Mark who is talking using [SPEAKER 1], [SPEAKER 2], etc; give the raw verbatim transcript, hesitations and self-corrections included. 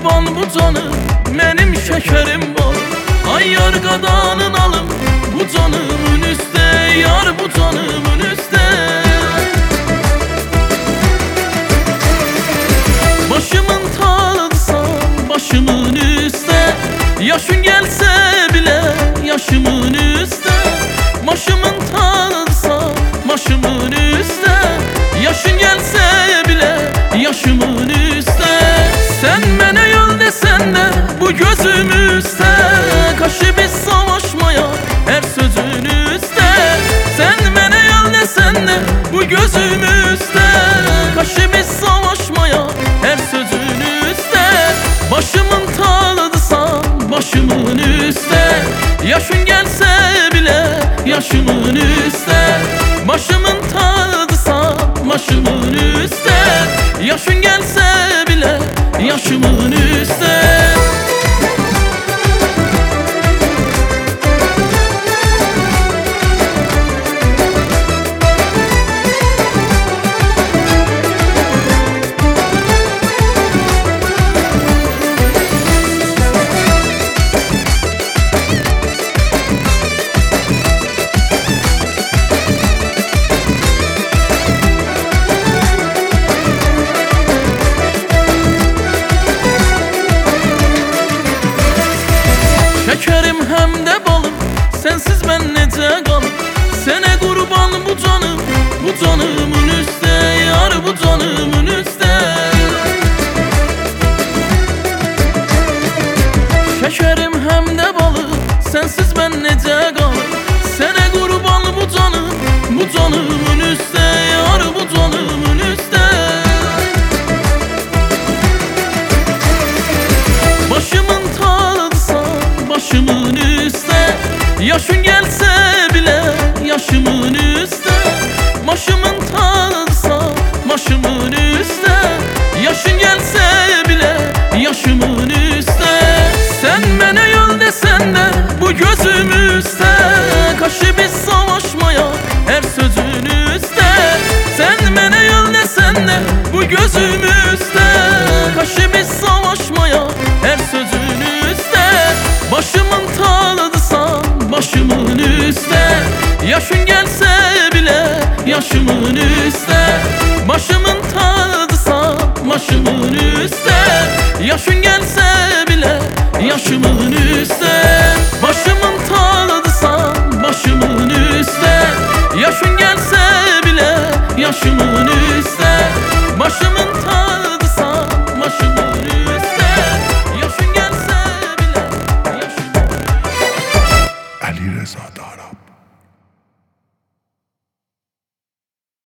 [SPEAKER 1] qurban bu canım, mənim şəkərim var. Ay yar qadanın alım, bu canımın üstə, yar bu canımın üstə. Başımın tağısan, başımın üstə, yaşın gəlsə bilə, yaşımın üstə. Başımın tağısan, başımın üstə, yaşın gəlsə bilə, yaşımın üstə. Sen mənə yol desən də bu gözüm üstə, qarşı biz savaşmaya hər sözün üstə. Sen mənə yol desən də bu gözüm üstə, qarşı biz savaşmaya hər sözün üstə. Başımın tağıdısan, başımın üstə, yaşın gəlsə bilə, yaşımın üstə. Başımın tağıdısan, başımın üstə, yaşın gəlsə bilə, yaşımın üstə. Şekerim hem de balım, sensiz ben necə qalım. Sənə qurban bu canım, bu canımın üstə, yar bu canımın üstə. Şekerim hem de balım, sensiz ben necə qalım. Sənə qurban bu canım, bu canımın üstə, yar bu canımın üstə. Başımın başımın üstə, yaşın gəlsə bilə, yaşımın üstə. Başımın tağısan, başımın üstə, yaşın gəlsə bilə, yaşımın üstə. Sen mənə yol desən də bu gözüm üstə, qarşı biz savaşmaya hər sözün üstə. Sen mənə yol desən də bu gözüm üstə, qarşı biz savaşmaya hər sözün üstə. Başımın tağıdısan, başımın üstə, yaşın gəlsə bilə, yaşımın üstə. Başımın tağıdısan, başımın üstə, yaşın gəlsə bilə, yaşımın üstə.